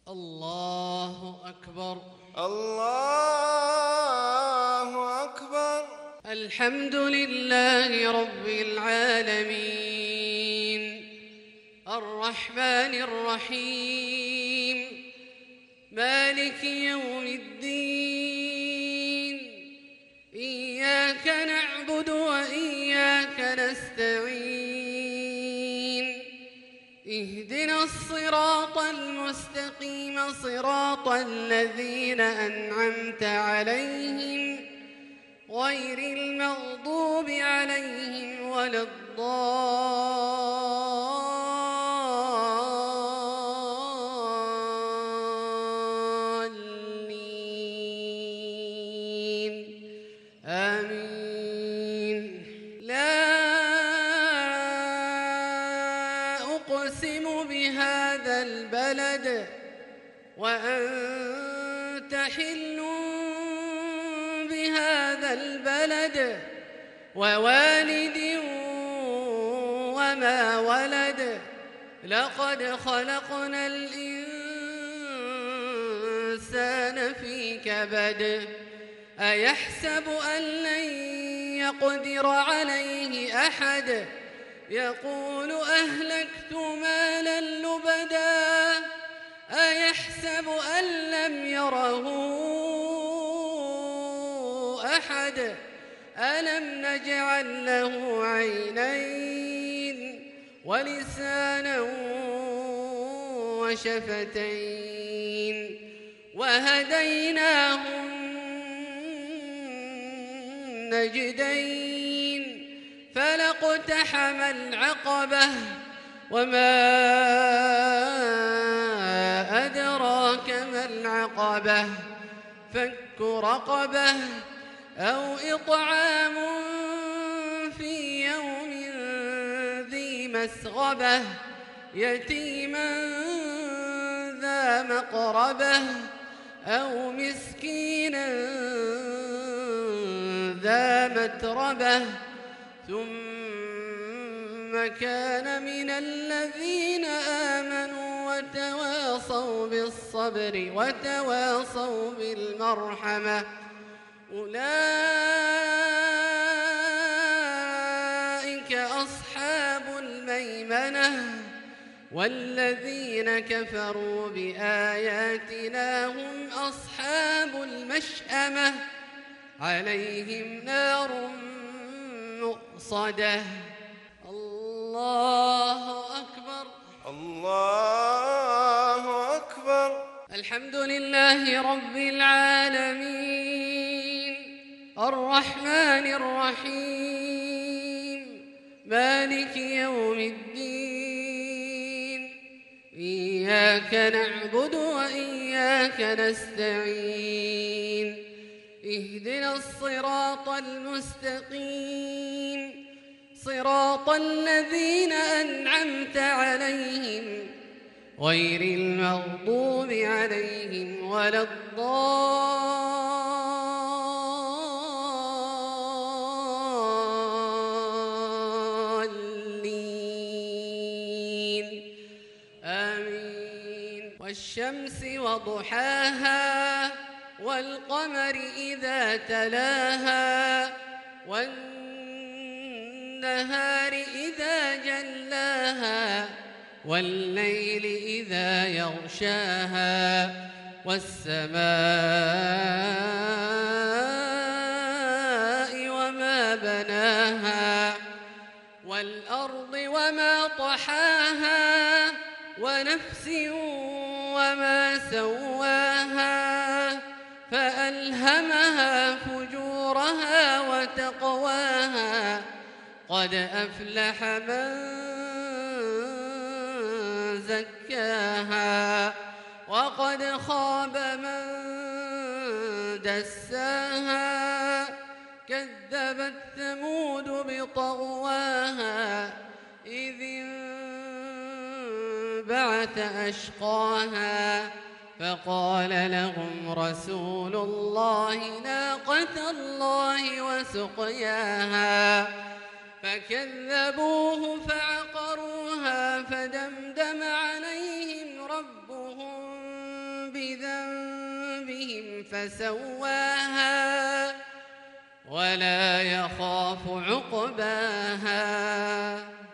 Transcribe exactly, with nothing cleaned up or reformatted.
الله أكبر. الله أكبر. الحمد لله رب العالمين الرحمن الرحيم مالك يوم الدين إياك نعبد وإياك نستعين اهدنا الصراط المستقيم صراط الذين أنعمت عليهم غير المغضوب عليهم ولا الضالين آمين. لا أقسم بهذا البلد وأنت حل بهذا البلد ووالد وما ولد لقد خلقنا الإنسان في كبد أيحسب أن لن يقدر عليه أحد يقول أهلكت مالا لبدا أيحسب أن لم يره أحد ألم نجعل له عينين ولسانا وشفتين وهديناه النجدين فلاقتحم العقبة وما أدراك ما العقبة فك رقبة أو إطعام في يوم ذي مسغبة يتيما ذا مقربة أو مسكينا ذا متربة ثم كان من الذين آمنوا وتواصوا بالصبر وتواصوا بالمرحمة أولئك أصحاب الميمنة والذين كفروا بآياتنا هم أصحاب المشأمة عليهم نار مؤصدة. الله أكبر. الله أكبر. الحمد لله رب العالمين الرحمن الرحيم مالك يوم الدين إياك نعبد وإياك نستعين اهدنا الصراط المستقيم صراط الذين أنعمت عليهم غير المغضوب عليهم ولا الضالين آمين. والشمس وضحاها والقمر إذا تلاها والنهار إذا جلاها والليل إذا يغشاها والسماء وما بناها والأرض وما طحاها ونفس وما سواها فألهمها فجورها وتقواها قد أفلح من زكاها وقد خاب من دساها كذبت ثمود بطغواها إذ انبعث أشقاها فقال لهم رسول الله ناقة الله وسقياها فكذبوه فعقروها فدمدم عليهم ربهم بذنبهم فسواها ولا يخاف عقباها